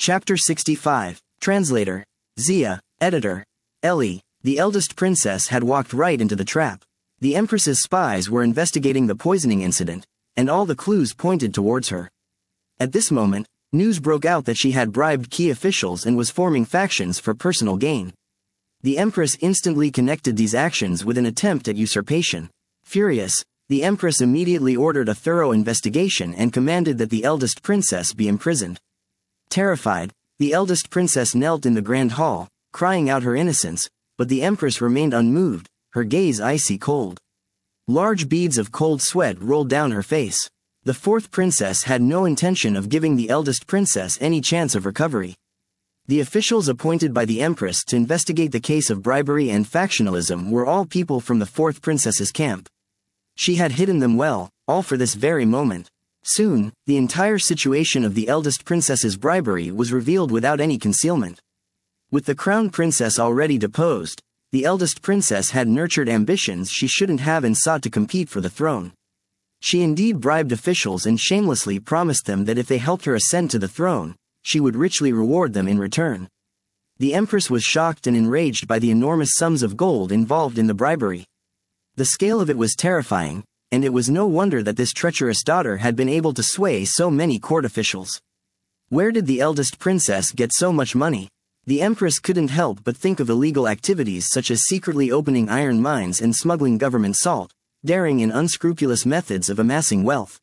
Chapter 65. Translator. Zia. Editor. Ellie. The eldest princess had walked right into the trap. The Empress's spies were investigating the poisoning incident, and all the clues pointed towards her. At this moment, news broke out that she had bribed key officials and was forming factions for personal gain. The Empress instantly connected these actions with an attempt at usurpation. Furious, the Empress immediately ordered a thorough investigation and commanded that the eldest princess be imprisoned. Terrified, the eldest princess knelt in the grand hall, crying out her innocence, but the Empress remained unmoved, her gaze icy cold. Large beads of cold sweat rolled down her face. The fourth princess had no intention of giving the eldest princess any chance of recovery. The officials appointed by the Empress to investigate the case of bribery and factionalism were all people from the fourth princess's camp. She had hidden them well, all for this very moment. Soon, the entire situation of the eldest princess's bribery was revealed without any concealment. With the crown princess already deposed, the eldest princess had nurtured ambitions she shouldn't have and sought to compete for the throne. She indeed bribed officials and shamelessly promised them that if they helped her ascend to the throne, she would richly reward them in return. The Empress was shocked and enraged by the enormous sums of gold involved in the bribery. The scale of it was terrifying, and it was no wonder that this treacherous daughter had been able to sway so many court officials. Where did the eldest princess get so much money? The Empress couldn't help but think of illegal activities such as secretly opening iron mines and smuggling government salt, daring in unscrupulous methods of amassing wealth.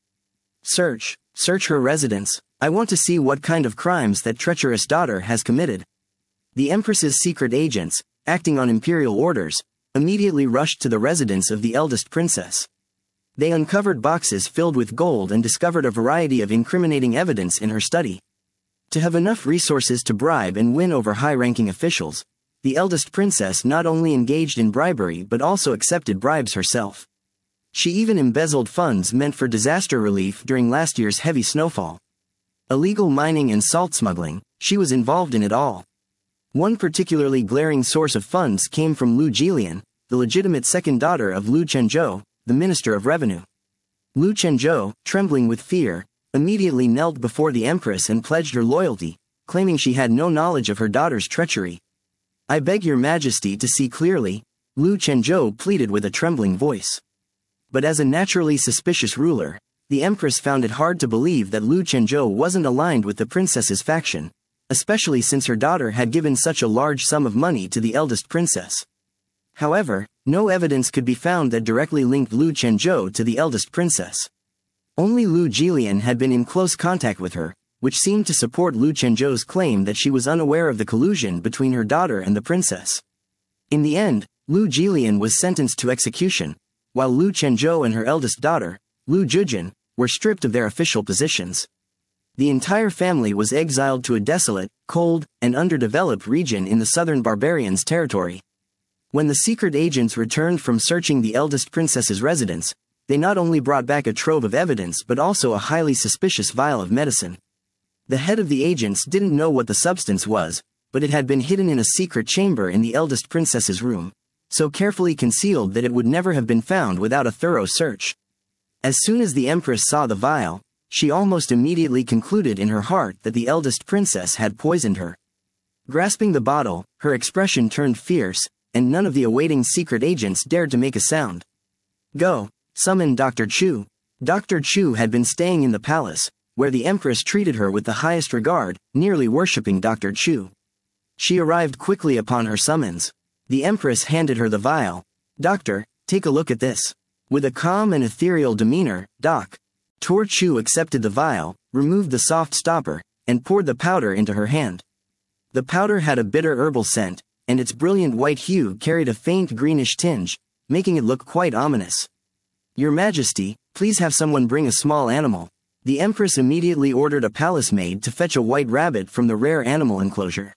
Search her residence. I want to see what kind of crimes that treacherous daughter has committed. The Empress's secret agents, acting on imperial orders, immediately rushed to the residence of the eldest princess. They uncovered boxes filled with gold and discovered a variety of incriminating evidence in her study. To have enough resources to bribe and win over high-ranking officials, the eldest princess not only engaged in bribery but also accepted bribes herself. She even embezzled funds meant for disaster relief during last year's heavy snowfall. Illegal mining and salt smuggling, she was involved in it all. One particularly glaring source of funds came from Lu Jilian, the legitimate second daughter of Lu Chenzhou, the Minister of Revenue. Lu Chenzhou, trembling with fear, immediately knelt before the Empress and pledged her loyalty, claiming she had no knowledge of her daughter's treachery. "I beg your Majesty to see clearly," Lu Chenzhou pleaded with a trembling voice. But as a naturally suspicious ruler, the Empress found it hard to believe that Lu Chenzhou wasn't aligned with the princess's faction, especially since her daughter had given such a large sum of money to the eldest princess. However, no evidence could be found that directly linked Lu Chenzhou to the eldest princess. Only Lu Jilian had been in close contact with her, which seemed to support Lu Chenzhou's claim that she was unaware of the collusion between her daughter and the princess. In the end, Lu Jilian was sentenced to execution, while Lu Chenzhou and her eldest daughter, Lu Jujin, were stripped of their official positions. The entire family was exiled to a desolate, cold, and underdeveloped region in the southern barbarians' territory. When the secret agents returned from searching the eldest princess's residence, they not only brought back a trove of evidence but also a highly suspicious vial of medicine. The head of the agents didn't know what the substance was, but it had been hidden in a secret chamber in the eldest princess's room, so carefully concealed that it would never have been found without a thorough search. As soon as the Empress saw the vial, she almost immediately concluded in her heart that the eldest princess had poisoned her. Grasping the bottle, her expression turned fierce, and none of the awaiting secret agents dared to make a sound. "Go, summon Dr. Chu." Dr. Chu had been staying in the palace, where the Empress treated her with the highest regard, nearly worshipping Dr. Chu. She arrived quickly upon her summons. The Empress handed her the vial. "Doctor, take a look at this." With a calm and ethereal demeanor, Dr. Chu accepted the vial, removed the soft stopper, and poured the powder into her hand. The powder had a bitter herbal scent, and its brilliant white hue carried a faint greenish tinge, making it look quite ominous. "Your Majesty, please have someone bring a small animal." The Empress immediately ordered a palace maid to fetch a white rabbit from the rare animal enclosure.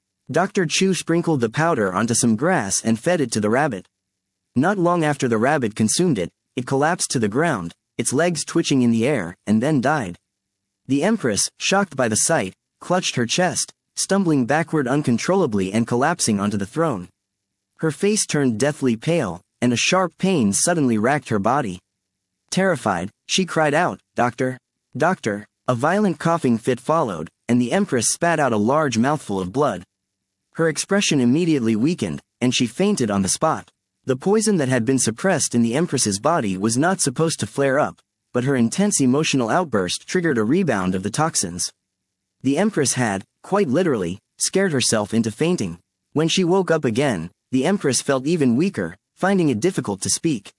Dr. Chu sprinkled the powder onto some grass and fed it to the rabbit. Not long after the rabbit consumed it, it collapsed to the ground, its legs twitching in the air, and then died. The Empress, shocked by the sight, clutched her chest, stumbling backward uncontrollably and collapsing onto the throne. Her face turned deathly pale, and a sharp pain suddenly racked her body. Terrified, she cried out, "Doctor! Doctor!" A violent coughing fit followed, and the Empress spat out a large mouthful of blood. Her expression immediately weakened, and she fainted on the spot. The poison that had been suppressed in the Empress's body was not supposed to flare up, but her intense emotional outburst triggered a rebound of the toxins. The Empress had, quite literally, scared herself into fainting. When she woke up again, the Empress felt even weaker, finding it difficult to speak.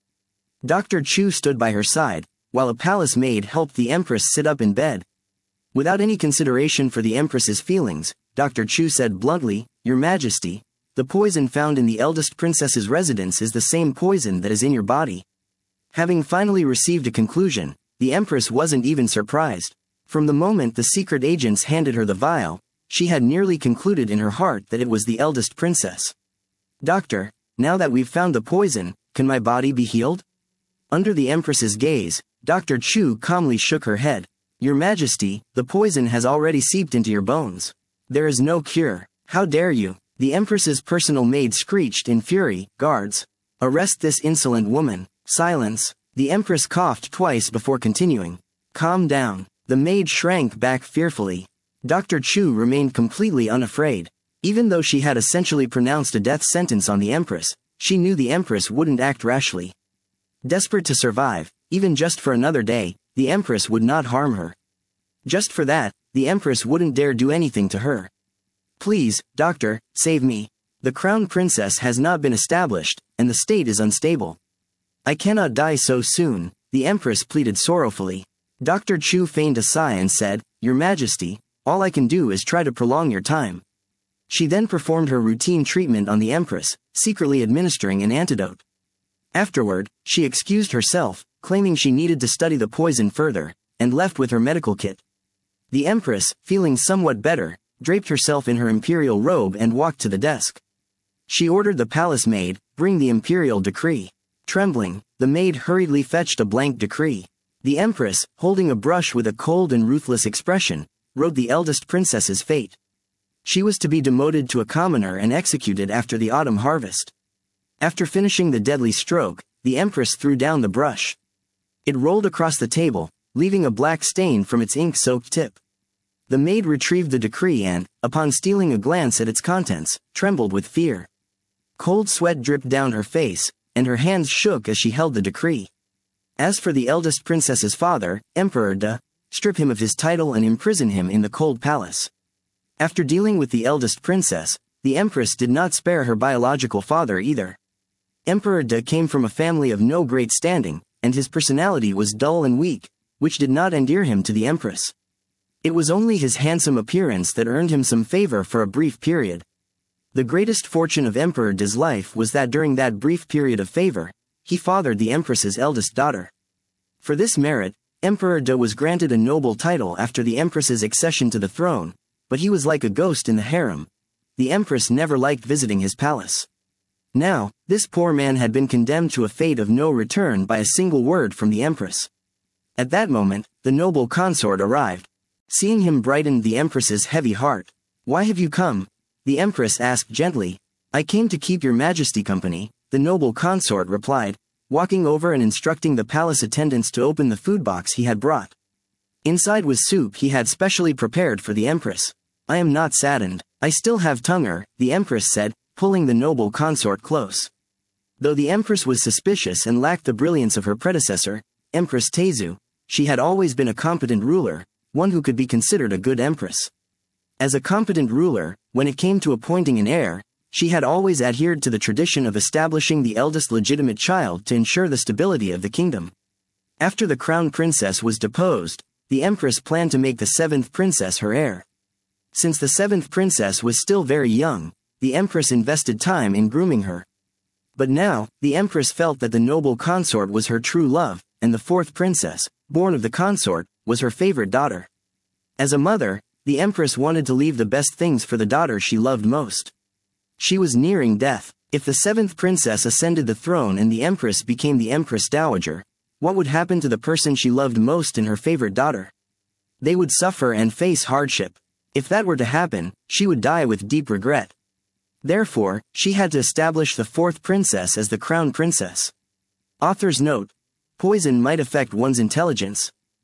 Dr. Chu stood by her side, while a palace maid helped the Empress sit up in bed. Without any consideration for the Empress's feelings, Dr. Chu said bluntly, "Your Majesty, the poison found in the eldest princess's residence is the same poison that is in your body." Having finally received a conclusion, the Empress wasn't even surprised. From the moment the secret agents handed her the vial, she had nearly concluded in her heart that it was the eldest princess. "Doctor, now that we've found the poison, can my body be healed?" Under the Empress's gaze, Dr. Chu calmly shook her head. "Your Majesty, the poison has already seeped into your bones. There is no cure. How dare you?" The Empress's personal maid screeched in fury, "Guards! Arrest this insolent woman." "Silence." The Empress coughed twice before continuing. "Calm down." The maid shrank back fearfully. Dr. Chu remained completely unafraid. Even though she had essentially pronounced a death sentence on the Empress, she knew the Empress wouldn't act rashly. Desperate to survive, even just for another day, the Empress would not harm her. Just for that, the Empress wouldn't dare do anything to her. "Please, doctor, save me. The crown princess has not been established, and the state is unstable. I cannot die so soon," the Empress pleaded sorrowfully. Dr. Chu feigned a sigh and said, "Your Majesty, all I can do is try to prolong your time." She then performed her routine treatment on the Empress, secretly administering an antidote. Afterward, she excused herself, claiming she needed to study the poison further, and left with her medical kit. The Empress, feeling somewhat better, draped herself in her imperial robe and walked to the desk. She ordered the palace maid, "Bring the imperial decree." Trembling, the maid hurriedly fetched a blank decree. The Empress, holding a brush with a cold and ruthless expression, wrote the eldest princess's fate. She was to be demoted to a commoner and executed after the autumn harvest. After finishing the deadly stroke, the Empress threw down the brush. It rolled across the table, leaving a black stain from its ink-soaked tip. The maid retrieved the decree and, upon stealing a glance at its contents, trembled with fear. Cold sweat dripped down her face, and her hands shook as she held the decree. As for the eldest princess's father, Emperor De, strip him of his title and imprison him in the cold palace. After dealing with the eldest princess, the Empress did not spare her biological father either. Emperor De came from a family of no great standing, and his personality was dull and weak, which did not endear him to the Empress. It was only his handsome appearance that earned him some favor for a brief period. The greatest fortune of Emperor De's life was that during that brief period of favor, he fathered the Empress's eldest daughter. For this merit, Emperor De was granted a noble title after the Empress's accession to the throne, but he was like a ghost in the harem. The Empress never liked visiting his palace. Now, this poor man had been condemned to a fate of no return by a single word from the Empress. At that moment, the noble consort arrived. Seeing him brightened the Empress's heavy heart. "Why have you come?" the Empress asked gently. "I came to keep your Majesty company," the noble consort replied, walking over and instructing the palace attendants to open the food box he had brought. Inside was soup he had specially prepared for the Empress. "I am not saddened. I still have Tunger," the Empress said, pulling the noble consort close. Though the Empress was suspicious and lacked the brilliance of her predecessor, Empress Tezu, she had always been a competent ruler, one who could be considered a good empress. As a competent ruler, when it came to appointing an heir, she had always adhered to the tradition of establishing the eldest legitimate child to ensure the stability of the kingdom. After the crown princess was deposed, the Empress planned to make the seventh princess her heir. Since the seventh princess was still very young, the Empress invested time in grooming her. But now, the Empress felt that the noble consort was her true love, and the fourth princess, born of the consort, was her favorite daughter. As a mother, the Empress wanted to leave the best things for the daughter she loved most. She was nearing death. If the seventh princess ascended the throne and the Empress became the Empress Dowager, what would happen to the person she loved most and her favorite daughter? They would suffer and face hardship. If that were to happen, she would die with deep regret. Therefore, she had to establish the fourth princess as the crown princess. Author's note: poison might affect one's intelligence.